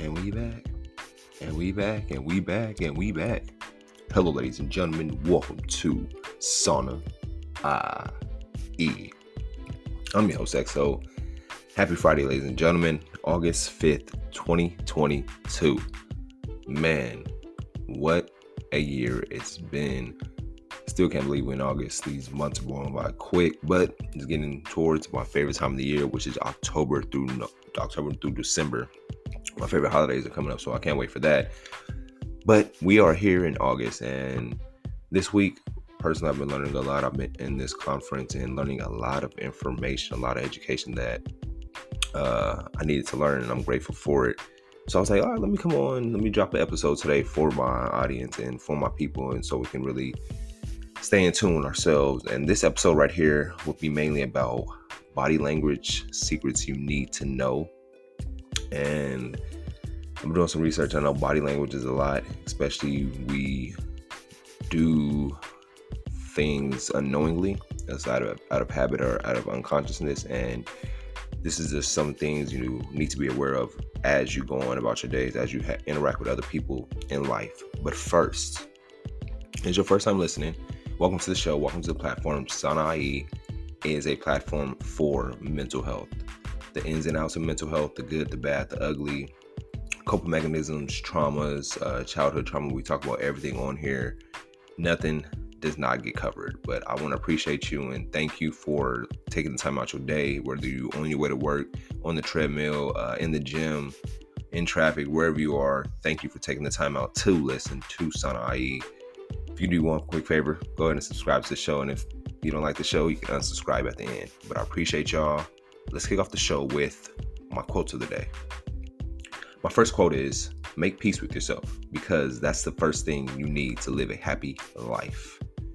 And we back. And we back. And we back. And we back. Hello, ladies and gentlemen. Welcome to Sauna IE. I'm your host, XO. Happy Friday, ladies and gentlemen. August 5th, 2022. Man, what a year it's been. Still can't believe we're in August. These months are going by quick, but it's getting towards my favorite time of the year, which is October through December. My favorite holidays are coming up, so I can't wait for that. But we are here in August, and this week, personally, I've been learning a lot. I've been in this conference and learning a lot of information, a lot of education that I needed to learn, and I'm grateful for it. So I was like, all right, let me come on, let me drop an episode today for my audience and for my people, and so we can really stay in tune with ourselves. And this episode right here will be mainly about body language secrets you need to know. And I'm doing some research. I know body language is a lot, especially we do things unknowingly, that's out of habit or out of unconsciousness. And this is just some things you need to be aware of as you go on about your days, as you interact with other people in life. But first, it's your first time listening, welcome to the show. Welcome to the platform. Sauna IE is a platform for mental health. The ins and outs of mental health, the good, the bad, the ugly, coping mechanisms, traumas, childhood trauma. We talk about everything on here. Nothing does not get covered. But I want to appreciate you and thank you for taking the time out your day, whether you're on your way to work, on the treadmill, in the gym, in traffic, wherever you are. Thank you for taking the time out to listen to Sauna IE. If you do one quick favor, go ahead and subscribe to the show. And if you don't like the show, you can unsubscribe at the end. But I appreciate y'all. Let's kick off the show with my quotes of the day. My first quote is, make peace with yourself, because that's the first thing you need to live a happy life.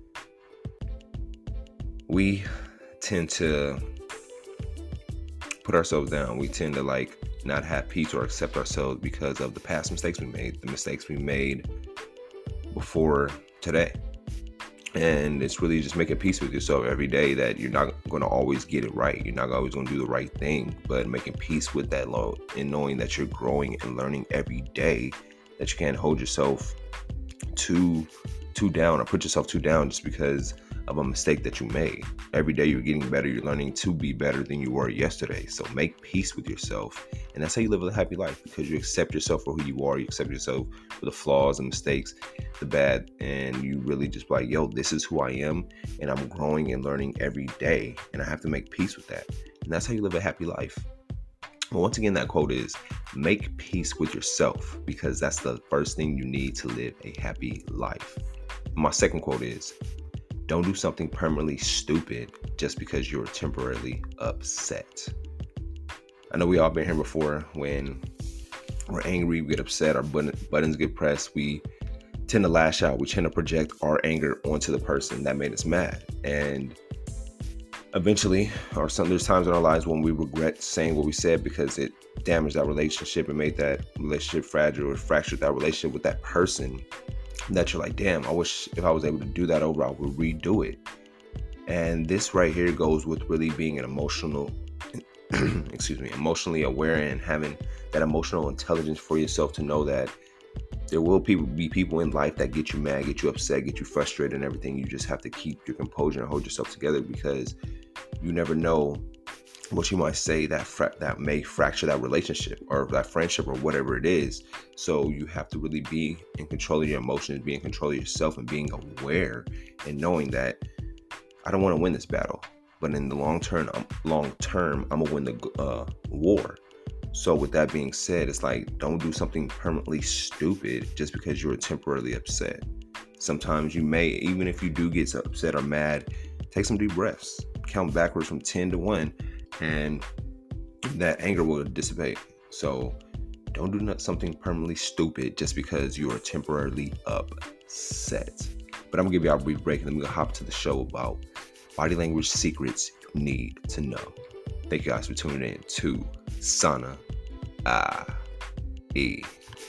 We tend to put ourselves down. We tend to not have peace or accept ourselves because of the past mistakes we made, the mistakes we made before today. And it's really just making peace with yourself every day that you're not going to always get it right. You're not always going to do the right thing, but making peace with that load and knowing that you're growing and learning every day, that you can't hold yourself too down or put yourself too down just because of a mistake that you made. Every day you're getting better. You're learning to be better than you were yesterday. So make peace with yourself. And that's how you live a happy life, because you accept yourself for who you are. You accept yourself for the flaws and mistakes, the bad. And you really just like, yo, this is who I am. And I'm growing and learning every day. And I have to make peace with that. And that's how you live a happy life. Well, once again, that quote is, make peace with yourself, because that's the first thing you need to live a happy life. My second quote is, don't do something permanently stupid just because you're temporarily upset. I know we all been here before. When we're angry, we get upset, our buttons get pressed, we tend to lash out, we tend to project our anger onto the person that made us mad. And eventually, there's times in our lives when we regret saying what we said because it damaged that relationship and made that relationship fragile or fractured that relationship with that person, that you're like, damn, I wish if I was able to do that over, I would redo it. And this right here goes with really being an emotionally aware and having that emotional intelligence for yourself to know that there will be people in life that get you mad, get you upset, get you frustrated and everything. You just have to keep your composure and hold yourself together, because you never know what you might say that may fracture that relationship or that friendship or whatever it is. So you have to really be in control of your emotions, be in control of yourself, and being aware and knowing that I don't want to win this battle, but in the long term, I'm gonna win the war. So with that being said, it's like, don't do something permanently stupid just because you're temporarily upset. Sometimes you may, even if you do get upset or mad, take some deep breaths, count backwards from 10 to 1, and that anger will dissipate. So don't do something permanently stupid just because you are temporarily upset. But I'm gonna give you a brief break, and then we're gonna hop to the show about body language secrets you need to know. Thank you guys for tuning in to Sauna IE.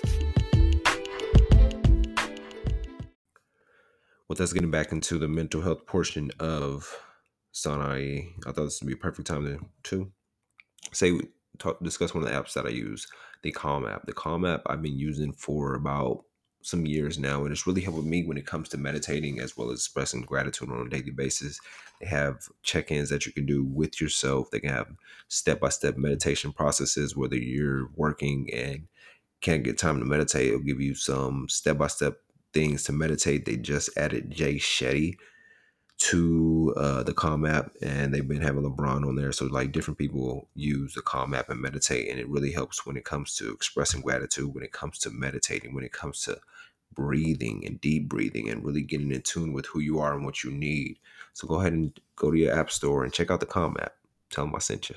Well, that's getting back into the mental health portion of Sauna IE. I thought this would be a perfect time to say discuss one of the apps that I use, the Calm app. The Calm app I've been using for about some years now, and it's really helping me when it comes to meditating as well as expressing gratitude on a daily basis. They have check-ins that you can do with yourself. They can have step-by-step meditation processes, whether you're working and can't get time to meditate. It'll give you some step-by-step things to meditate. They just added Jay Shetty to the Calm app, and they've been having LeBron on there. So like different people use the Calm app and meditate, and it really helps when it comes to expressing gratitude, when it comes to meditating, when it comes to breathing and deep breathing and really getting in tune with who you are and what you need. So go ahead and go to your app store and check out the Calm app. Tell them I sent you.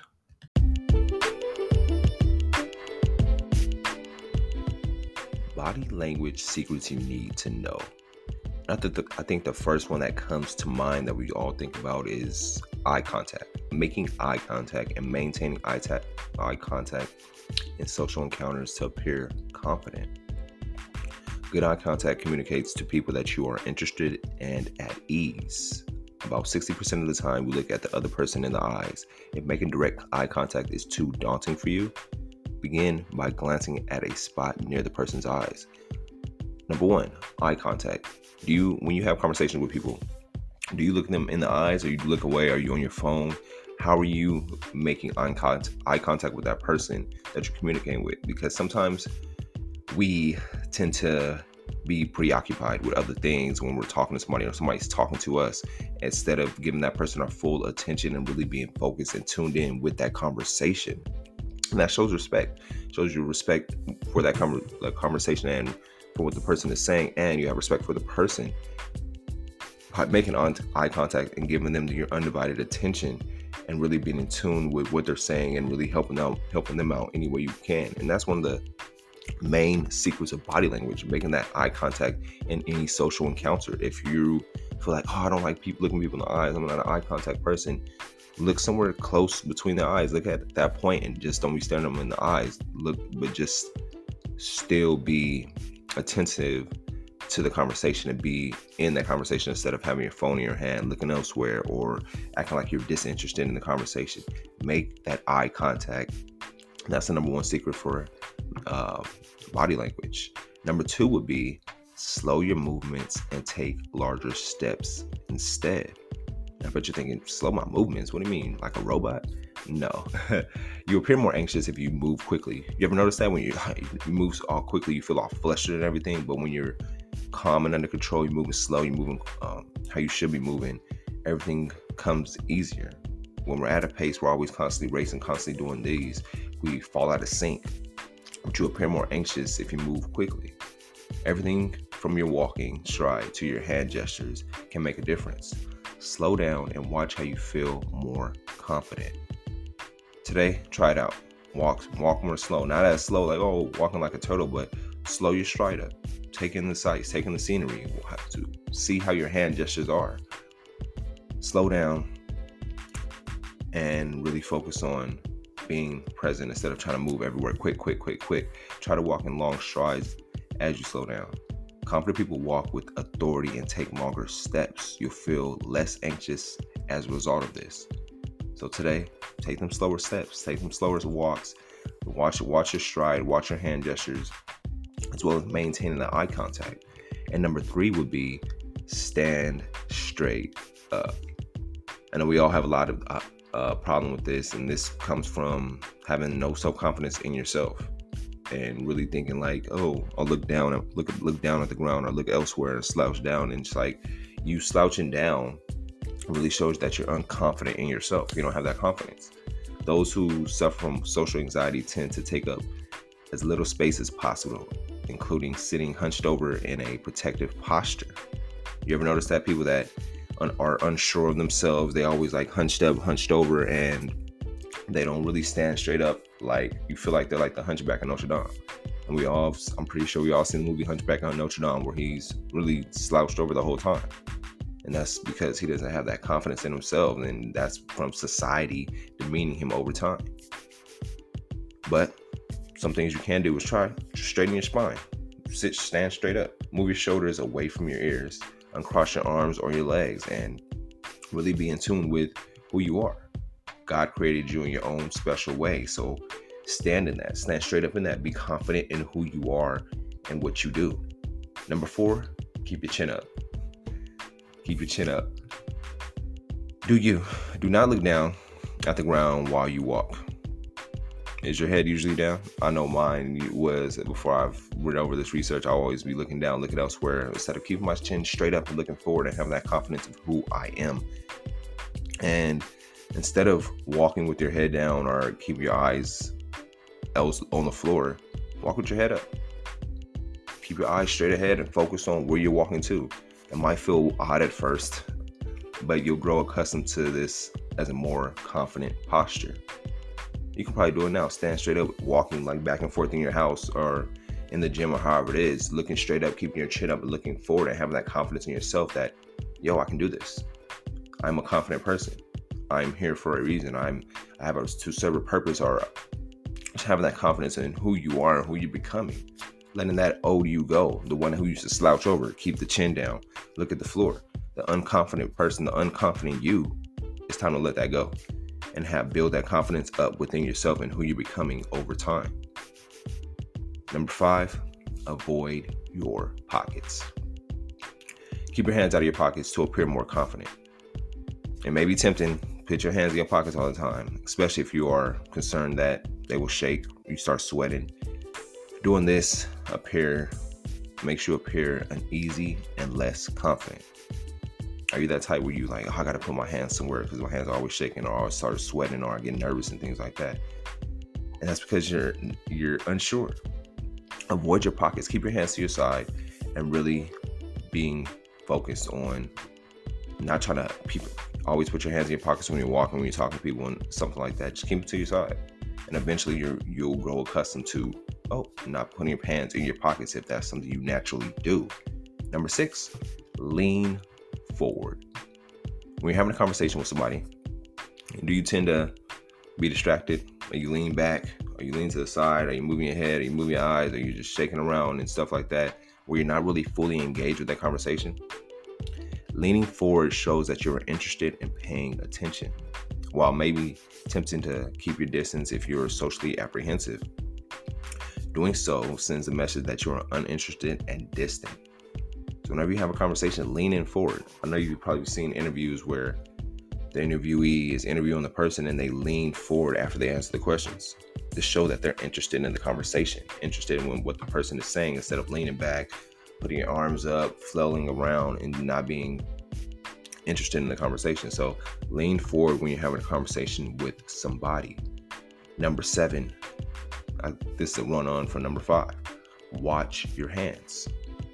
Body language secrets you need to know. I think the first one that comes to mind that we all think about is eye contact. Making eye contact and maintaining eye contact in social encounters to appear confident. Good eye contact communicates to people that you are interested and at ease. About 60% of the time, we look at the other person in the eyes. If making direct eye contact is too daunting for you, begin by glancing at a spot near the person's eyes. Number one, eye contact. When you have conversations with people, do you look them in the eyes, or you look away? Are you on your phone? How are you making eye contact with that person that you're communicating with? Because sometimes we tend to be preoccupied with other things when we're talking to somebody or somebody's talking to us, instead of giving that person our full attention and really being focused and tuned in with that conversation. And that shows respect. Shows you respect for that conversation and for what the person is saying, and you have respect for the person. By making eye contact and giving them your undivided attention and really being in tune with what they're saying and really helping them out any way you can. And that's one of the main secrets of body language, making that eye contact in any social encounter. If you feel like, I don't like people looking people in the eyes, I'm not an eye contact person, look somewhere close between their eyes. Look at that point and just don't be staring them in the eyes. Look, but just still be attentive to the conversation and be in that conversation instead of having your phone in your hand, looking elsewhere, or acting like you're disinterested in the conversation. Make that eye contact. That's the number one secret for body language. Number two would be slow your movements and take larger steps instead. I bet you're thinking, slow my movements? What do you mean, like a robot? No. You appear more anxious if you move quickly. You ever notice that when you move all quickly, you feel all flustered and everything, but when you're calm and under control, you're moving slow, you're moving how you should be moving, everything comes easier. When we're at a pace, we're always constantly racing, constantly doing these, we fall out of sync. But you appear more anxious if you move quickly. Everything from your walking stride to your hand gestures can make a difference. Slow down and watch how you feel more confident. Today, try it out. Walk more slow. Not as slow, like, walking like a turtle, but slow your stride up. Take in the sights, take in the scenery. We'll have to see how your hand gestures are. Slow down and really focus on being present instead of trying to move everywhere. Quick. Try to walk in long strides as you slow down. Confident people walk with authority and take longer steps. You'll feel less anxious as a result of this. So today, take them slower steps, take them slower walks. Watch your stride, watch your hand gestures, as well as maintaining that eye contact. And number three would be stand straight up. I know we all have a lot of problem with this, and this comes from having no self-confidence in yourself and really thinking like, I'll look down at the ground or look elsewhere and slouch down. And it's like, you slouching down really shows that you're unconfident in yourself. You don't have that confidence. Those who suffer from social anxiety tend to take up as little space as possible, including sitting hunched over in a protective posture. You ever notice that people that are unsure of themselves, they always like hunched up, hunched over, and they don't really stand straight up. Like, you feel like they're like the Hunchback of Notre Dame. And I'm pretty sure we all seen the movie Hunchback of Notre Dame, where he's really slouched over the whole time. And that's because he doesn't have that confidence in himself, and that's from society demeaning him over time. But some things you can do is try straighten your spine. Stand straight up. Move your shoulders away from your ears. Uncross your arms or your legs and really be in tune with who you are. God created you in your own special way. So Stand in that. Stand straight up in that. Be confident in who you are and what you do. Number 4, keep your chin up. Keep your chin up. Do not look down at the ground while you walk. Is your head usually down? I know mine was. Before I've read over this research, I'll always be looking down, looking elsewhere, instead of keeping my chin straight up and looking forward and having that confidence of who I am. And instead of walking with your head down or keep your eyes else on the floor, walk with your head up. Keep your eyes straight ahead and focus on where you're walking to. It might feel odd at first, but you'll grow accustomed to this as a more confident posture. You can probably do it now. Stand straight up, walking like back and forth in your house or in the gym or however it is, looking straight up, keeping your chin up and looking forward and having that confidence in yourself that, I can do this. I'm a confident person. I'm here for a reason. I have a to serve a purpose, or just having that confidence in who you are and who you're becoming. Letting that old you go, the one who used to slouch over, keep the chin down, look at the floor. The unconfident person, the unconfident you, it's time to let that go and build that confidence up within yourself and who you're becoming over time. Number 5, avoid your pockets. Keep your hands out of your pockets to appear more confident. It may be tempting, put your hands in your pockets all the time, especially if you are concerned that they will shake, you start sweating. Doing this makes you appear uneasy and less confident. Are you that type where you like, I got to put my hands somewhere because my hands are always shaking, or I always start sweating, or I get nervous and things like that? And that's because you're unsure. Avoid your pockets. Keep your hands to your side and really being focused on not trying to always put your hands in your pockets when you're walking, when you're talking to people and something like that. Just keep it to your side. And eventually you'll grow accustomed to, not putting your hands in your pockets if that's something you naturally do. Number 6, lean forward. When you're having a conversation with somebody, do you tend to be distracted? Are you lean back? Are you lean to the side? Are you moving your head? Are you moving your eyes? Are you just shaking around and stuff like that, where you're not really fully engaged with that conversation? Leaning forward shows that you're interested in paying attention, while maybe tempting to keep your distance if you're socially apprehensive. Doing so sends a message that you're uninterested and distant. So whenever you have a conversation, lean in forward. I know you've probably seen interviews where the interviewee is interviewing the person and they lean forward after they answer the questions to show that they're interested in the conversation, interested in what the person is saying, instead of leaning back, putting your arms up, flailing around, and not being interested in the conversation. So lean forward when you're having a conversation with somebody. Number 7, this is a run on for number 5. Watch your hands.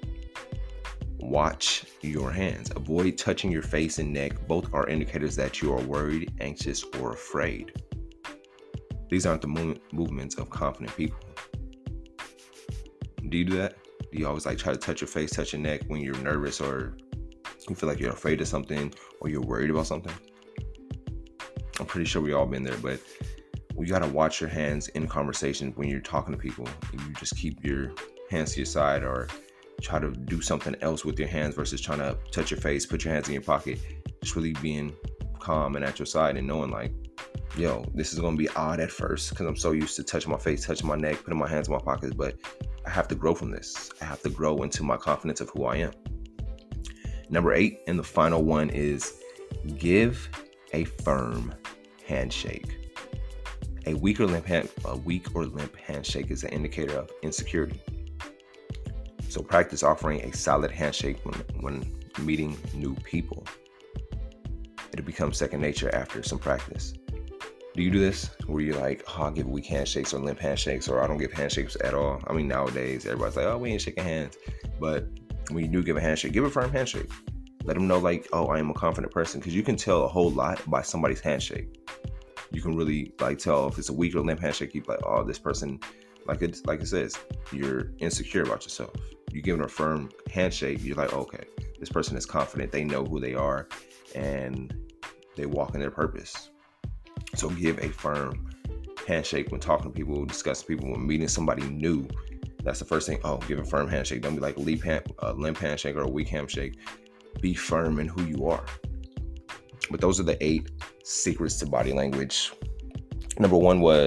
Watch your hands. Avoid touching your face and neck. Both are indicators that you are worried, anxious, or afraid. These aren't the movements of confident people. Do you do that? Do you always try to touch your face, touch your neck when you're nervous, or you feel like you're afraid of something, or you're worried about something? I'm pretty sure we all been there, but you got to watch your hands in conversation when you're talking to people. You just keep your hands to your side, or try to do something else with your hands versus trying to touch your face, put your hands in your pocket. Just really being calm and at your side and knowing this is going to be odd at first because I'm so used to touching my face, touching my neck, putting my hands in my pockets, but I have to grow from this. I have to grow into my confidence of who I am. Number 8, and the final one, is give a firm handshake. A weak or limp handshake is an indicator of insecurity. So practice offering a solid handshake when meeting new people. It'll become second nature after some practice. Do you do this where you're like, I'll give weak handshakes or limp handshakes, or I don't give handshakes at all? I mean, nowadays, everybody's like, we ain't shaking hands. But when you do give a handshake, give a firm handshake. Let them know I am a confident person, because you can tell a whole lot by somebody's handshake. You can really tell if it's a weak or limp handshake. You this person, like it says, you're insecure about yourself. You give them a firm handshake, you're like, okay, this person is confident. They know who they are and they walk in their purpose. So give a firm handshake when talking to people, discussing people, when meeting somebody new. That's the first thing. Give a firm handshake. Don't be like a limp handshake or a weak handshake. Be firm in who you are. But those are the 8 secrets to body language. Number 1 was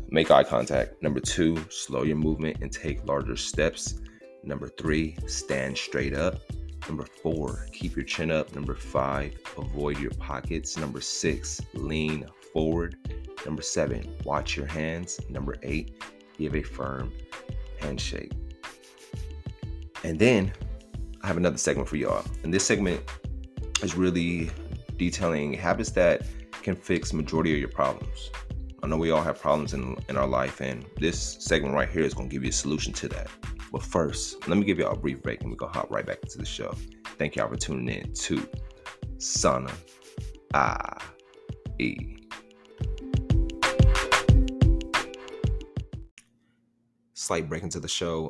make eye contact. Number 2, slow your movement and take larger steps. Number 3, stand straight up. Number 4, keep your chin up. Number 5, avoid your pockets. Number 6, lean forward. Number 7, watch your hands. Number 8, give a firm handshake. And then I have another segment for y'all. And this segment is really detailing habits that can fix majority of your problems. I know we all have problems in our life, and this segment right here is going to give you a solution to that. But first, let me give y'all a brief break and we're going to hop right back into the show. Thank y'all for tuning in to Sana IE. Slight break into the show.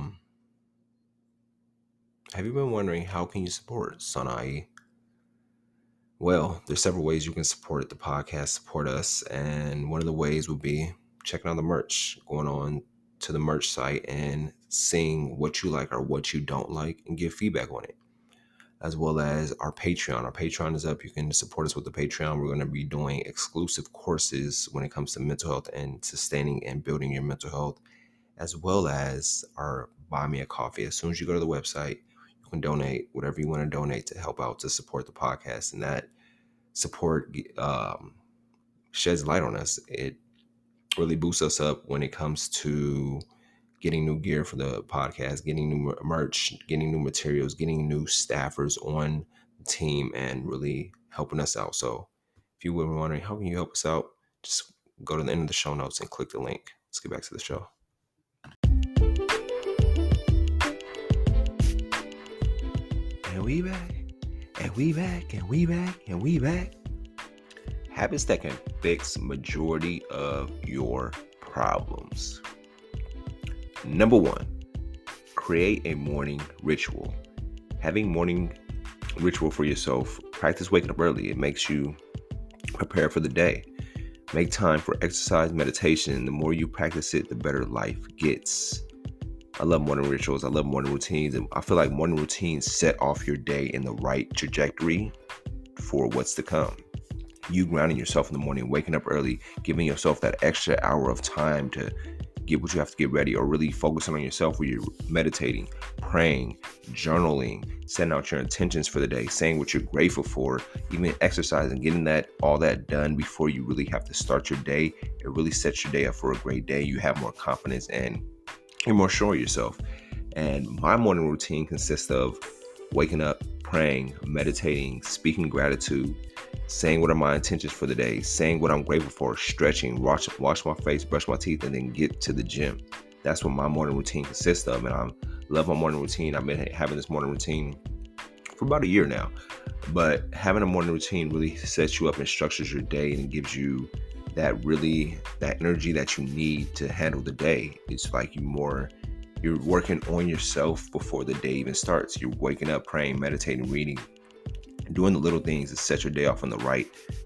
Have you been wondering how can you support Sana IE? Well, there's several ways you can support the podcast, support us, and one of the ways would be checking out the merch, going on to the merch site and seeing what you like or what you don't like and give feedback on it, as well as our Patreon. Our Patreon is up. You can support us with the Patreon. We're going to be doing exclusive courses when it comes to mental health and sustaining and building your mental health, as well as our Buy Me a Coffee. As soon as you go to the website, you can donate whatever you want to donate to help out to support the podcast, and that support sheds light on us. It really boosts us up when it comes to getting new gear for the podcast, getting new merch, getting new materials, getting new staffers on the team, and really helping us out. So if you were wondering how can you help us out, just go to the end of the show notes and click the link. Let's get back to the show. And we back, and we back, and we back, and we back. Habits that can fix majority of your problems. Number 1, create a morning ritual. Having morning ritual for yourself. Practice waking up early. It makes you prepare for the day. Make time for exercise, meditation. The more you practice it, the better life gets. I love morning rituals. I love morning routines. And I feel like morning routines set off your day in the right trajectory for what's to come. You grounding yourself in the morning, waking up early, giving yourself that extra hour of time to get what you have to get ready, or really focusing on yourself where you're meditating, praying, journaling, setting out your intentions for the day, saying what you're grateful for, even exercising, getting all that done before you really have to start your day. It really sets your day up for a great day. You have more confidence and you're more sure of yourself. And my morning routine consists of waking up, praying, meditating, speaking gratitude, saying what are my intentions for the day, saying what I'm grateful for, stretching, wash my face, brush my teeth, and then get to the gym. That's what my morning routine consists of. And I love my morning routine. I've been having this morning routine for about a year now. But having a morning routine really sets you up and structures your day, and it gives you that energy that you need to handle the day. It's like you're working on yourself before the day even starts. You're waking up, praying, meditating, reading, doing the little things to set your day off in the right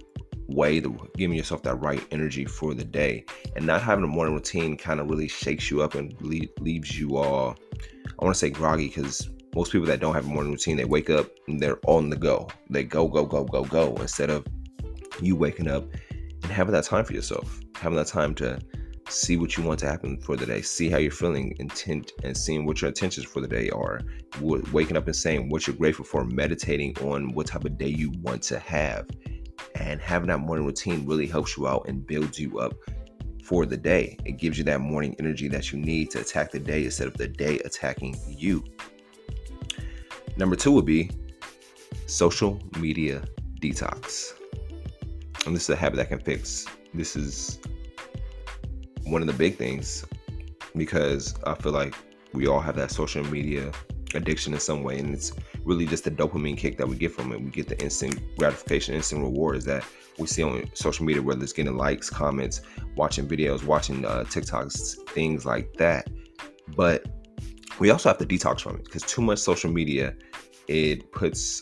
way, giving yourself that right energy for the day. And not having a morning routine kind of really shakes you up and leaves you all, I want to say groggy, because most people that don't have a morning routine, they wake up and they're on the go. They go, instead of you waking up and having that time for yourself, having that time to see what you want to happen for the day, see how you're feeling, intent, and seeing what your intentions for the day are. Waking up and saying what you're grateful for, meditating on what type of day you want to have, and having that morning routine really helps you out and builds you up for the day. It gives you that morning energy that you need to attack the day instead of the day attacking you. Number 2 would be social media detox. And this is a habit that can fix. This is one of the big things, because I feel like we all have that social media addiction in some way, and it's really just the dopamine kick that we get from it. We get the instant gratification, instant rewards that we see on social media, whether it's getting likes, comments, watching videos, watching TikToks, things like that. But we also have to detox from it, because too much social media, it overfries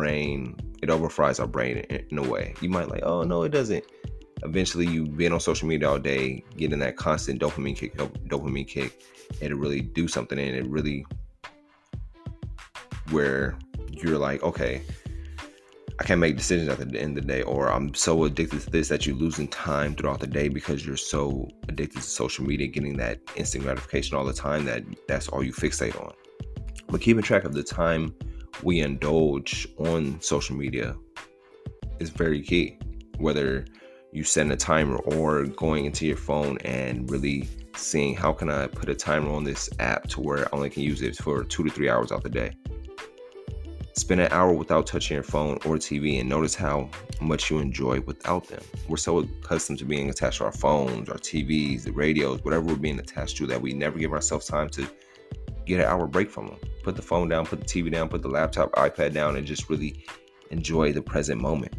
our brain in a way. You might like, oh no, it doesn't. Eventually, you've been on social media all day, getting that constant dopamine kick, it'll really do something, and it really, where you're like, okay, I can't make decisions at the end of the day, or I'm so addicted to this that you're losing time throughout the day because you're so addicted to social media, getting that instant gratification all the time that that's all you fixate on. But keeping track of the time we indulge on social media is very key. Whether you set a timer or going into your phone and really seeing how can I put a timer on this app to where I only can use it for 2 to 3 hours out the day. Spend an hour without touching your phone or TV and notice how much you enjoy without them. We're so accustomed to being attached to our phones, our TVs, the radios, whatever we're being attached to, that we never give ourselves time to get an hour break from them. Put the phone down, put the TV down, put the laptop, iPad down, and just really enjoy the present moment.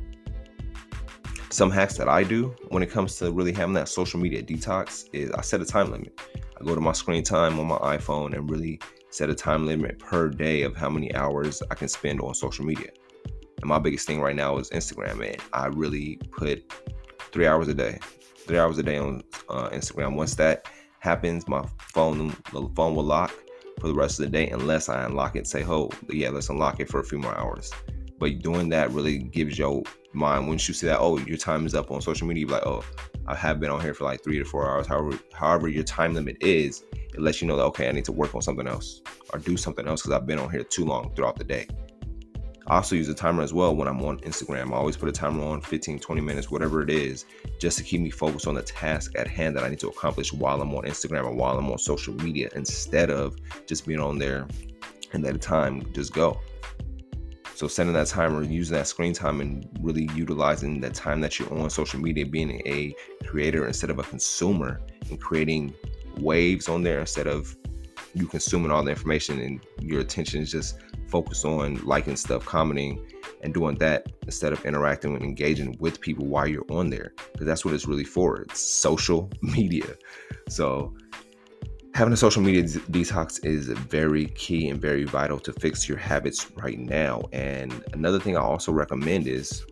Some hacks that I do when it comes to really having that social media detox is I set a time limit. I go to my screen time on my iPhone and really set a time limit per day of how many hours I can spend on social media. And my biggest thing right now is Instagram, and I really put 3 hours a day. 3 hours a day on Instagram. Once that happens, the phone will lock for the rest of the day unless I unlock it. Say, oh, yeah, let's unlock it for a few more hours. But doing that really gives your mind, once you see that, oh, your time is up on social media, you're like, oh, I have been on here for like 3 to 4 hours. However your time limit is, it lets you know that, okay, I need to work on something else or do something else because I've been on here too long throughout the day. I also use a timer as well when I'm on Instagram. I always put a timer on 15, 20 minutes, whatever it is, just to keep me focused on the task at hand that I need to accomplish while I'm on Instagram or while I'm on social media, instead of just being on there and let the time just go. So setting that timer, using that screen time, and really utilizing the time that you're on social media, being a creator instead of a consumer, and creating waves on there instead of you consuming all the information and your attention is just focused on liking stuff, commenting, and doing that instead of interacting and engaging with people while you're on there, because that's what it's really for. It's social media. So having a social media detox is very key and very vital to fix your habits right now. And another thing I also recommend is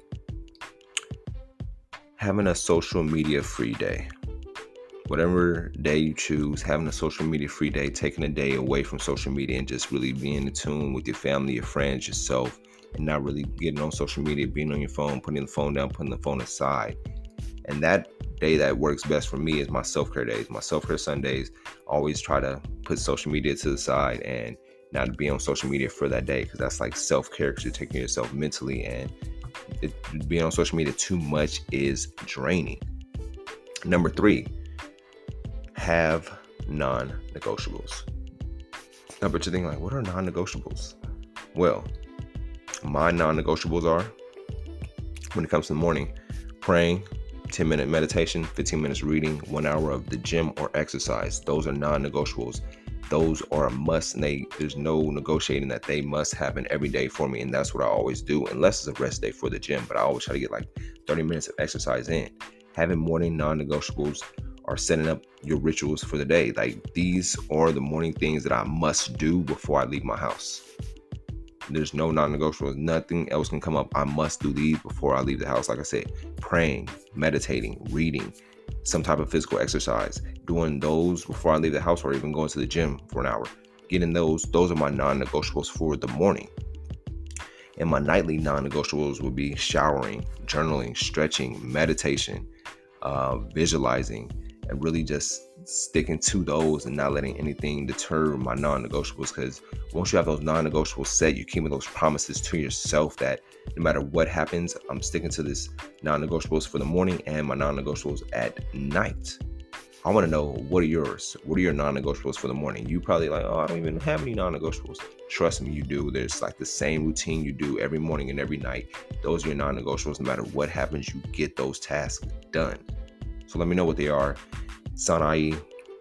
having a social media free day. Whatever day you choose, having a social media free day, taking a day away from social media and just really being in tune with your family, your friends, yourself, and not really getting on social media, being on your phone, putting the phone down, putting the phone aside. And that day that works best for me is my self-care days. My self-care Sundays, always try to put social media to the side and not be on social media for that day, because that's like self-care, because you're taking care of yourself mentally, and being on social media too much is draining. Number 3, have non-negotiables. Now, but you're thinking like, what are non-negotiables? Well, my non-negotiables are, when it comes to the morning, praying, 10-minute meditation, 15 minutes reading, 1 hour of the gym or exercise. Those are non-negotiables. Those are a must, and there's no negotiating that. They must happen every day for me, and that's what I always do, unless it's a rest day for the gym. But I always try to get like 30 minutes of exercise in. Having morning non-negotiables are setting up your rituals for the day. Like, these are the morning things that I must do before I leave my house. There's no non-negotiables. Nothing else can come up. I must do these before I leave the house. Like I said, praying, meditating, reading, some type of physical exercise, doing those before I leave the house, or even going to the gym for an hour. Getting those are my non-negotiables for the morning. And my nightly non-negotiables would be showering, journaling, stretching, meditation, visualizing, and really just sticking to those and not letting anything deter my non-negotiables. Because once you have those non-negotiables set, you're keeping those promises to yourself that no matter what happens, I'm sticking to this non-negotiables for the morning and my non-negotiables at night. I want to know, what are yours? What are your non-negotiables for the morning? You probably like, oh, I don't even have any non-negotiables. Trust me, you do. There's like the same routine you do every morning and every night. Those are your non-negotiables. No matter what happens, you get those tasks done. So let me know what they are. Sanai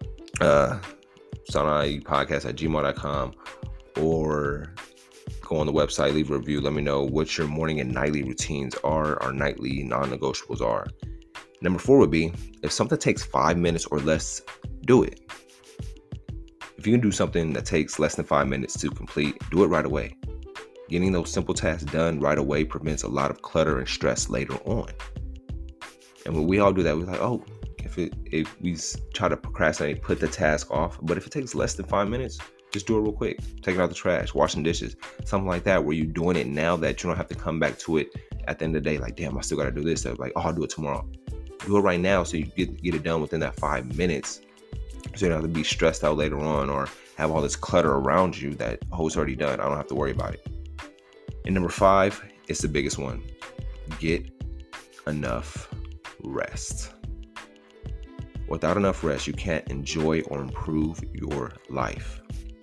podcast@gmail.com, or go on the website, leave a review. Let me know what your morning and nightly routines are, or nightly non-negotiables are. Number 4 would be, if something takes 5 minutes or less, do it. If you can do something that takes less than 5 minutes to complete, do it right away. Getting those simple tasks done right away prevents a lot of clutter and stress later on. And when we all do that, we're like, oh, if we try to procrastinate, put the task off. But if it takes less than 5 minutes, just do it real quick. Take it out the trash, washing dishes, something like that, where you're doing it now that you don't have to come back to it at the end of the day, like, damn, I still got to do this. So like, oh, I'll do it tomorrow. Do it right now so you get it done within that 5 minutes. So you don't have to be stressed out later on or have all this clutter around you that, oh, it's already done. I don't have to worry about it. And number 5, it's the biggest one. Get enough rest. Without enough rest, you can't enjoy or improve your life.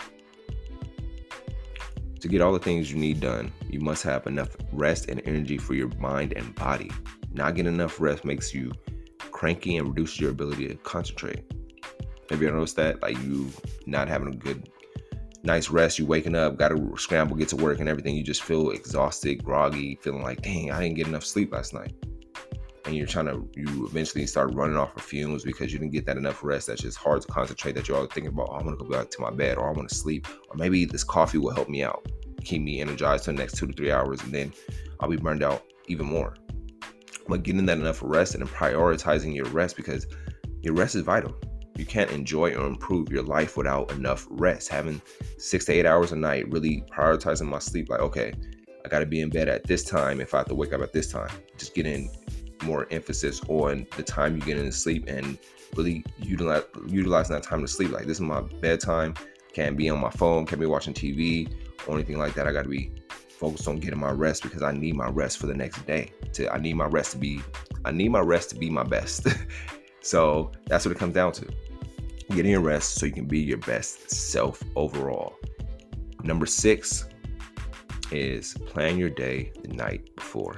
To get all the things you need done, you must have enough rest and energy for your mind and body. Not getting enough rest makes you cranky and reduces your ability to concentrate. Have you ever noticed that? Like, you not having a good, nice rest, you waking up, got to scramble, get to work and everything. You just feel exhausted, groggy, feeling like, dang, I didn't get enough sleep last night. And you eventually start running off of fumes because you didn't get that enough rest. That's just hard to concentrate, that you're all thinking about, oh, I'm going to go back to my bed, or I want to sleep, or maybe this coffee will help me out, keep me energized for the next 2 to 3 hours, and then I'll be burned out even more. But getting that enough rest and prioritizing your rest, because your rest is vital. You can't enjoy or improve your life without enough rest. Having 6 to 8 hours a night, really prioritizing my sleep. Like, okay, I got to be in bed at this time if I have to wake up at this time. Just getting more emphasis on the time you get into sleep and really utilizing that time to sleep. Like, this is my bedtime. Can't be on my phone, can't be watching TV or anything like that. I got to be focused on getting my rest because I need my rest for the next day. I need my rest to be my best. So that's what it comes down to. Getting your rest so you can be your best self overall. Number 6 is plan your day the night before.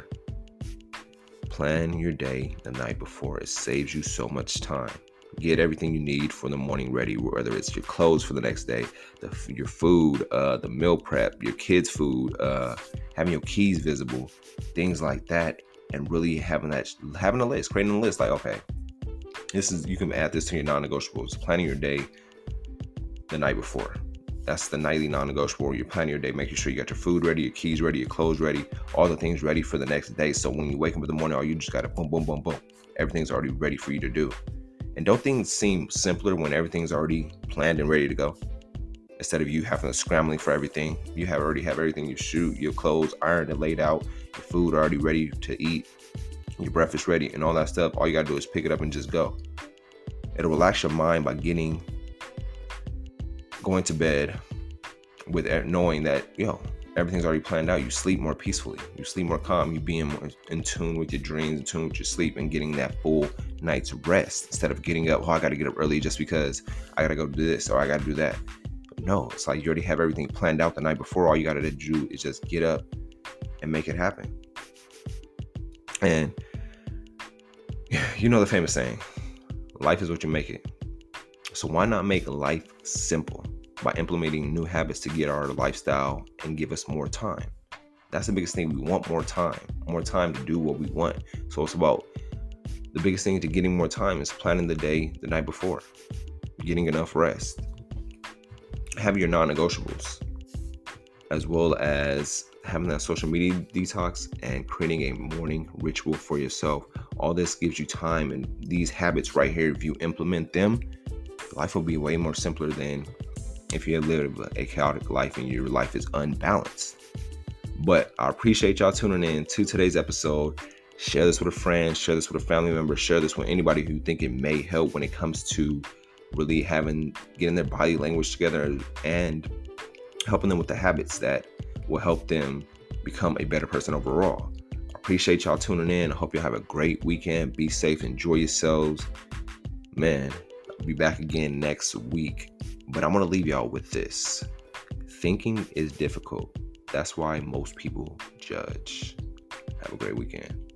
Plan your day the night before. It saves you so much time. Get everything you need for the morning ready, whether it's your clothes for the next day, your food, the meal prep, your kids' food, having your keys visible, things like that, and really having a list, creating a list. Like, okay, you can add this to your non-negotiables. Planning your day the night before. That's the nightly non-negotiable. You're planning your day, making sure you got your food ready, your keys ready, your clothes ready, all the things ready for the next day. So when you wake up in the morning, all you just got to boom, boom, boom, boom. Everything's already ready for you to do. And don't things seem simpler when everything's already planned and ready to go? Instead of you having to scrambling for everything, you already have everything. You shoot, your clothes ironed and laid out, your food already ready to eat, your breakfast ready, and all that stuff. All you gotta do is pick it up and just go. It'll relax your mind by going to bed with knowing that, everything's already planned out. You sleep more peacefully. You sleep more calm. You being more in tune with your dreams, in tune with your sleep, and getting that full night's rest instead of getting up. Oh, I got to get up early just because I got to go do this or I got to do that. No, it's like you already have everything planned out the night before. All you got to do is just get up and make it happen. And you know the famous saying, life is what you make it. So why not make life simple by implementing new habits to get our lifestyle and give us more time? That's the biggest thing. We want more time to do what we want. So it's about the biggest thing to getting more time is planning the day the night before, getting enough rest, having your non-negotiables, as well as having that social media detox and creating a morning ritual for yourself. All this gives you time, and these habits right here, if you implement them, life will be way more simpler than if you live a chaotic life and your life is unbalanced. But I appreciate y'all tuning in to today's episode. Share this with a friend, share this with a family member, share this with anybody who you think it may help when it comes to really getting their body language together and helping them with the habits that will help them become a better person overall. I appreciate y'all tuning in. I hope y'all have a great weekend. Be safe, enjoy yourselves. Man, I'll be back again next week. But I'm going to leave y'all with this. Thinking is difficult. That's why most people judge. Have a great weekend.